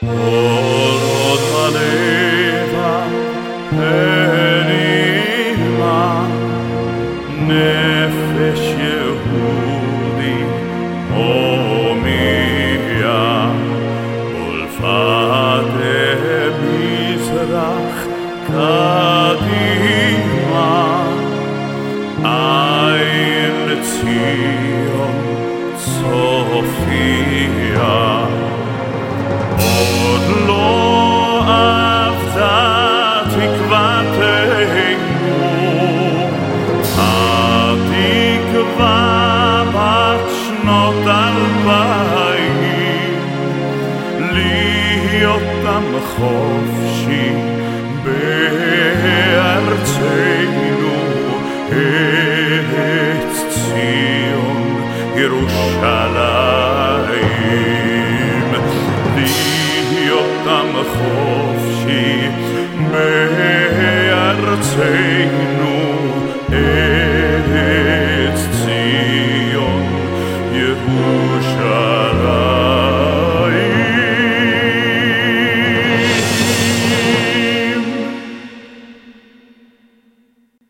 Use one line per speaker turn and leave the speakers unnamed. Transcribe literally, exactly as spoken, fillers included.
כל עוד בלבה פנימה נפש יהודי הומיה ולפת מזרח קדימה עין לציון צופיה עוד לא אבדה תקוותנו התקווה בת שנות אלפיים להיות עם חופשי בארצנו ארץ ציון ירושלים